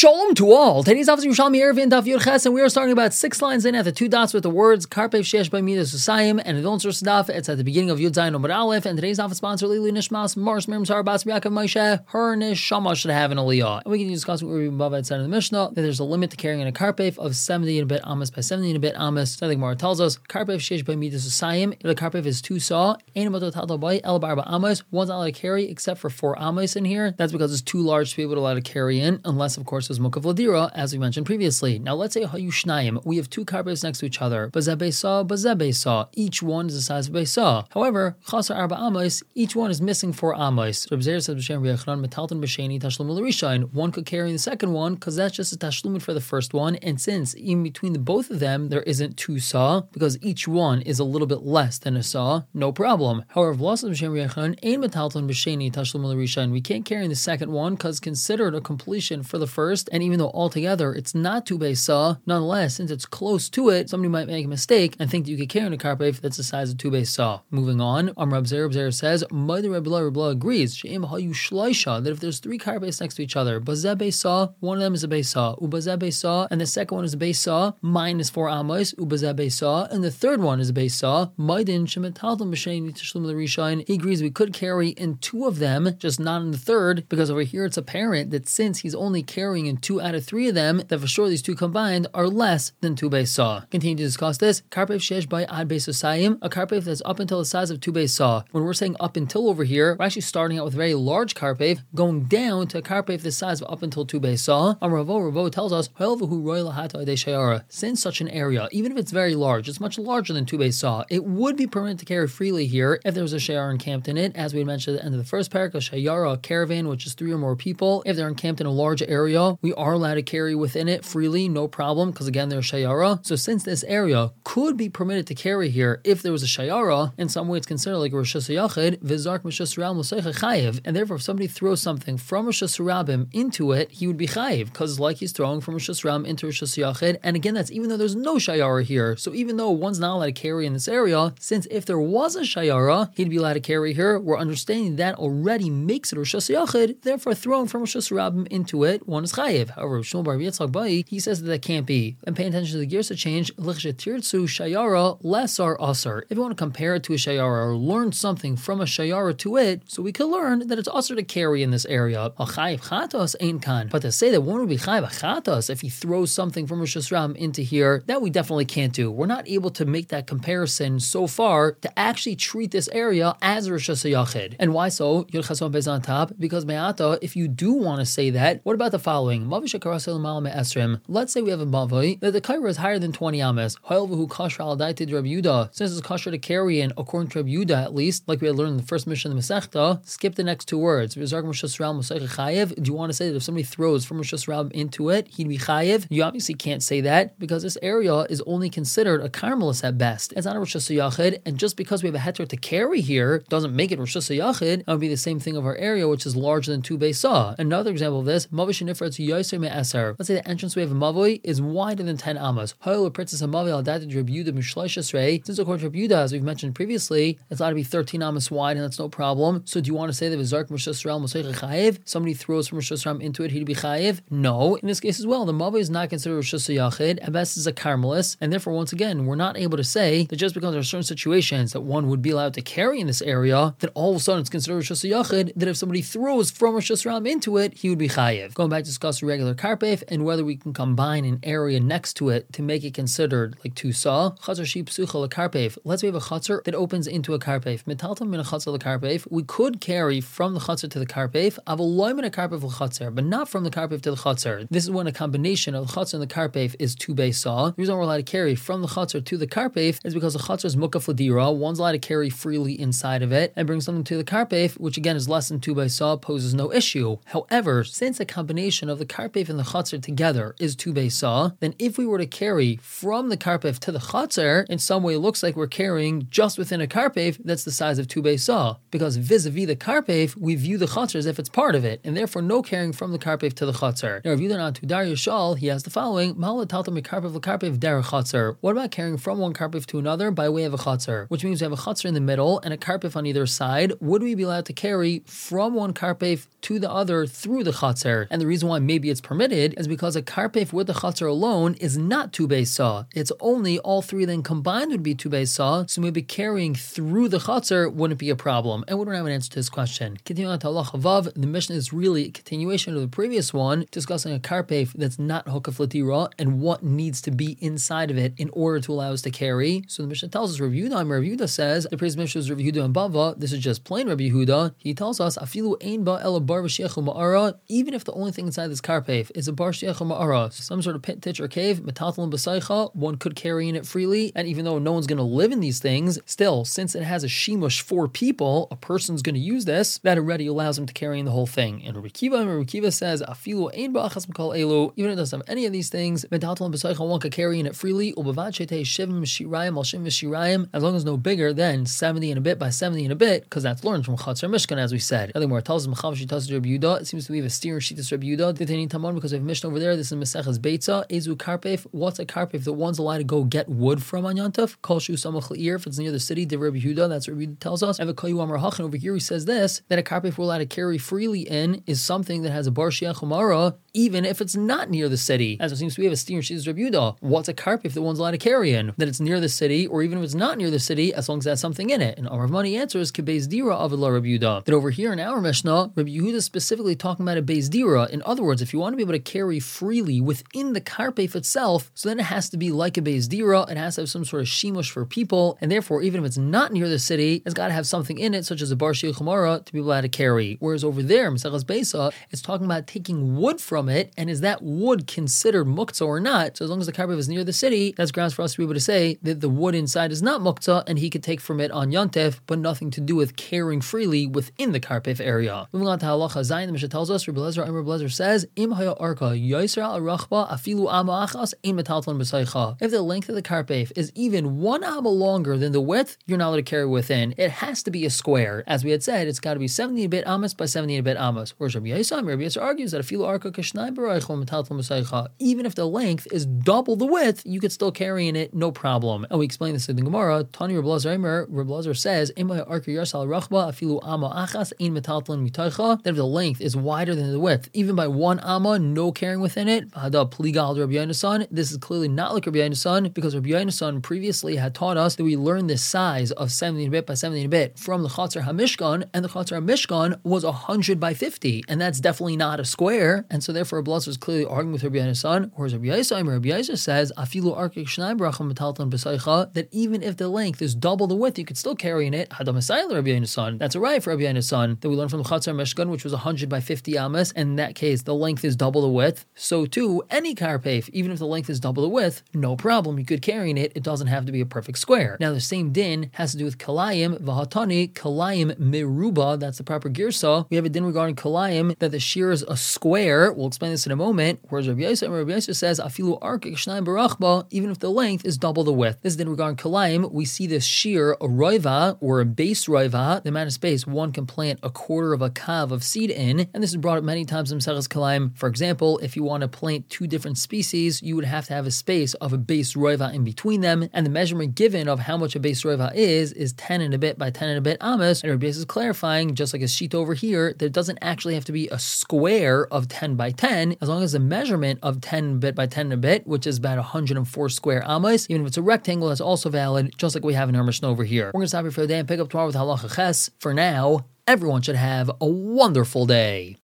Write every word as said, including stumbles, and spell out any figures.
Shalom to all. Today's Avos Yerushalmi Eruvin Daf Yud Ches, and we are starting about six lines in at the two dots with the words Karpev Shesh by Midas Usayim, and the Vilna Source Daf. It's at the beginning of Yud Zayin Omar Aleph, and today's Avos sponsor Lilu Nishmas Mars Miriam Sarah Bas Yaakov Moshe. Her Neshama should have an Aliyah. And we can discuss what we're above outside of the Mishnah that there's a limit to carrying in a Karpev of seventy and a bit Amos by seventy and a bit Amos. So I think Mara tells us Karpev Shesh by Midas Usayim. If the Karpev is two saw, Ein Matot Hadal Bay El Barba Amos. One's not allowed to carry except for four Amos in here. That's because it's too large to be able to allow to carry in, unless of course there's Mukav Ladira, as we mentioned previously. Now let's say Hayu Shnayim, we have two Karpevs next to each other. Bazeh Beisa, Bazeh Beisa. Each one is the size of Beisa. However, Chasar Arba Amos, each one is missing four Amos. Reb Zera says B'Shem Rechron Metalton B'Sheni Tashlum L'Rishayin. One could carry the second one because that's just a Tashlum for the first one. And since in between the both of them there isn't two saw, because each one is a little bit less than a saw, no problem. However, V'Lasas B'Shem Rechron Ein Metalton B'Sheni Tashlum L'Rishayin. We can't carry the second one because it's considered a completion for the first, and even though altogether it's not two Beisa, nonetheless, since it's close to it, somebody might make a mistake and think that you could carry in a Karpev that's the size of two Beisa. Moving on, Am Reb Zera, Reb Zera says, Ma'id Reb Blah, Reb Blah agrees, She'im Hayu Shloisha, that if there's three Karpevs next to each other, Bazeh Beisa, one of them is a Beisa, Ubazeh Beisa, and the second one is a Beisa, minus four Amos, Ubazeh Beisa, and the third one is a Beisa, Ma'idin Shemetalton B'Sheni Tashlum L'Rishayin. He agrees we could carry in two of them, just not in the third, because over here it's apparent that since he's only carrying in two out of three of them, that for sure these two combined are less than two Beisa. Continue to discuss this. Karpev Shesh by Ad Beis Usayim, a Karpev that's up until the size of two Beisa. When we're saying up until over here, we're actually starting out with a very large Karpev, going down to a Karpev the size of up until two Beisa. Um, Ravo, Ravo tells us, since such an area, even if it's very large, it's much larger than two Beisa, it would be permitted to carry freely here if there was a Shayar encamped in it, as we mentioned at the end of the first parak, a Shayara, a caravan, which is three or more people. If they're encamped in a large area, we are allowed to carry within it freely, no problem, because again, they're Shayara. So since this area could be permitted to carry here if there was a Shayara, in some way it's considered like a Rosh Hashanah, Vizark Mishas Rabim L'Seicha Chayiv, and therefore if somebody throws something from Rosh Hashanah into it, he would be Chayiv, because it's like he's throwing from Rosh Hashanah into Rosh Hashanah, and again, that's even though there's no Shayara here. So even though one's not allowed to carry in this area, since if there was a Shayara, he'd be allowed to carry here, we're understanding that already makes it Rosh Hashanah, therefore throwing from Rosh Hashanah into it, one is Chayiv. However, Shmuel Bar Yitzchak Bai, he says that that can't be. And pay attention to the gears to change. L'chshetirtzu shayara lesar asar. If you want to compare it to a shayara or learn something from a shayara to it, so we can learn that it's asar to carry in this area. A chayiv chatos ain't kan. But to say that one would be chayiv chatos if he throws something from Rosh Hashanah into here, that we definitely can't do. We're not able to make that comparison so far to actually treat this area as Rosh Hashanah. And why so? Yud Chason Bez on top. Because me'ata, if you do want to say that, what about the following? Let's say we have a mavoi that the kaira is higher than twenty ames. Since it's kosher to carry in, according to Reb Yehuda at least, like we had learned in the first mission of the Masechta, skip the next two words. Do you want to say that if somebody throws from Rosh Hashanah into it, he'd be chayiv? You obviously can't say that because this area is only considered a karmelis at best. It's not a Rosh Hashanah, and just because we have a heter to carry here doesn't make it Rosh Hashanah. That would be the same thing of our area, which is larger than two Beisa. Another example of this, let's say the entrance way of a mavoi is wider than ten amas. Since according to Reb Yehuda, as we've mentioned previously, it's allowed to be thirteen amas wide, and that's no problem. So do you want to say that Vizark Rosh Hashanah somebody throws from Rosh Hashanah into it, he'd be chayiv? No. In this case as well, the mavoi is not considered Rosh Hashanah, at best is a karmelis, and therefore once again, we're not able to say that just because there are certain situations that one would be allowed to carry in this area, that all of a sudden it's considered Rosh Hashanah, that if somebody throws from Rosh Hashanah into it, he would be chayiv. Going back to discuss regular Karpev and whether we can combine an area next to it to make it considered like two saw. Chatzar shi psucha lekarpev. Let's say we have a chatzar that opens into a karpev. Metaltam min a chatzar lekarpev. We could carry from the chatzar to the karpev. Avoloy min a karpev lechatzar, but not from the karpev to the chatzar. This is when a combination of the chatzar and the karpev is two beisa. The reason we're allowed to carry from the chatzar to the karpev is because the chatzar is mukaf ladira. One's allowed to carry freely inside of it and bring something to the karpev, which again is less than two beisa, poses no issue. However, since a combination of the karpev and the chatzar together is two beisa, then if we were to carry from the karpev to the chatzar, in some way it looks like we're carrying just within a karpev that's the size of two beisa, because vis-a-vis the karpev, we view the chatzar as if it's part of it, and therefore no carrying from the karpev to the chatzar. Now, if you don't to Dar Yishal, he has the following: what about carrying from one karpev to another by way of a chatzar? Which means we have a chatzar in the middle and a karpev on either side. Would we be allowed to carry from one karpev to the other through the chatzar? And the reason why maybe it's permitted, is because a karpef with the chatzar alone is not two beis saw. It's only all three then combined would be two beis saw, so maybe carrying through the chatzar wouldn't be a problem. And we don't have an answer to this question. Continuing on to halacha vav, the Mishnah is really a continuation of the previous one, discussing a karpef that's not hukaf l'tira and what needs to be inside of it in order to allow us to carry. So the Mishnah tells us, Rabbi Yehuda, and Rabbi Yehuda says, the previous Mishnah is Rabbi Yehuda and Bava, this is just plain Rabbi Yehuda. He tells us, afilu ein ba ela bar v'shechu ma'ara, even if the only thing inside this karpef is a bar shechu ma'ara, some sort of pit, ditch, or cave, metaltal b'saycha, one could carry in it freely, and even though no one's going to live in these things, still, since it has a shimush for people, a person's going to use this, that already allows him to carry in the whole thing. And Rabbi Kiva, and Rabbi Kiva says, afilu ein ba achas m'kol elu, even if it doesn't have any of these things, metaltal b'saycha, one could carry in it freely, u'bavad shetei shivim shirayim al shivim shirayim, as long as no bigger than seventy and a bit by seventy and a bit, because that's learned from Chatzar Mishkan, as we said. Nothing more. It tells us Mechav she tells Rabbi Yehuda. It seems to be a steer and Shittas Rabbi Yehuda. Ditani Tamon, because we have a Mishnah over there. This is Maseches Beitza. Ezu karpef. What's a karpef? The one's allowed to go get wood from on Yantav. Kol shu samach le'ir. If it's near the city, Div Rabbi Yehuda. That's what Rabbi Yehuda tells us. And Kayu Amar Hachan over here, he says this, that a karpef we're allowed to carry freely in is something that has a bar shiach umara, even if it's not near the city. As it seems to be, have a steer and Shittas Rabbi Yehuda. What's a karpef the one's allowed to carry in? That it's near the city, or even if it's not near the city, as long as that's something in it. And Amar Mani answers Beis Dira of Rabbi Yehuda. That over here in our Mishnah, Rabbi Yehuda is specifically talking about a Beis Dira. In other words, if you want to be able to carry freely within the karpef itself, so then it has to be like a Beis Dira. It has to have some sort of shimush for people, and therefore, even if it's not near the city, it's got to have something in it, such as a bar shiach umara, to be able to carry. Whereas over there, Maseches Beisa, it's talking about taking wood from it, and is that wood considered muktzah or not? So as long as the karpef is near the city, that's grounds for us to be able to say that the wood inside is not muktzah, and he could take from it on Yontif, but nothing to do with carrying freely within the karpef area. Moving on to halacha zayin, the Mishnah tells us, Rabbi Lezer, Rabbi Lezer says, Im haya arka yoser al rachba afilu ama achas ein metaltlan b'saycha. If the length of the karpef is even one amma longer than the width, you're not allowed to carry within. It has to be a square. As we had said, it's got to be seventy bit amas by seventy bit amas. Whereas Rabbi Yisam, Rabbi Yisam argues that afilu arka kashnai b'raychol metaltlan b'saycha, even if the length is double the width, you could still carry in it, no problem. And we explain this in the Gemara. Tani Rabbi Lezer, Rabbi Lezer says, Im haya arka yoser al rachba afilu ama achas ein metaltlan mitaycha, that if the length is wider than the width, even by one amma, no carrying within it. Hada pligal Rabbi Yonasan. This is clearly not like Rabbi Yonasan, because Rabbi Yonasan previously had taught us that we learned the size of seventy bit by seventy bit from the Chatzar HaMishkan, and the Chatzar HaMishkan was one hundred by fifty, and that's definitely not a square, and so therefore Rabbi Lezer was clearly arguing with Rabbi Yonasan, whereas Rabbi Yisrael, Rabbi Yisrael says, Afilu arkik shnai bracham metaltan b'saycha, that even if the length is double the width, you could still carry in it. Hada Masayil Rabbi Yonasan. That's a right for Rabbi Yonasan, that we learned from the Chatzar HaMishkan, which was one hundred by fifty amas, and in that case, the length is double the width. So too, any karpef, even if the length is double the width, no problem, you could carry in it. It doesn't have to be a perfect square. Now, the same din has to do with kalayim, vahatani, kalayim meruba, that's the proper girsa. We have a din regarding kalayim, that the shear is a square. We'll explain this in a moment. Whereas Rabbi Yosef, Rabbi Yosef says, afilu arkik shnayim barachba, even if the length is double the width. This is din regarding kalayim. We see this shear, a roiva, or a base roiva, the amount of space one can plant a quarter of a kav of seed in, and this is brought up many times in Maseches Kalayim. For example, if you want to plant two different species, you would have to have a space of a base roiva in between them, and the measurement given of how much a base roiva is, is ten and a bit by ten and a bit amas, and Rabbi Yosef is clarifying, just like a sheet over here, that it doesn't actually have to be a square of ten by ten, as long as the measurement of ten bit by ten and a bit, which is about one hundred four square amas, even if it's a rectangle, that's also valid, just like we have in our Mishnah over here. We're going to stop here for the day and pick up tomorrow with Halacha Ches. For now, everyone should have a wonderful day.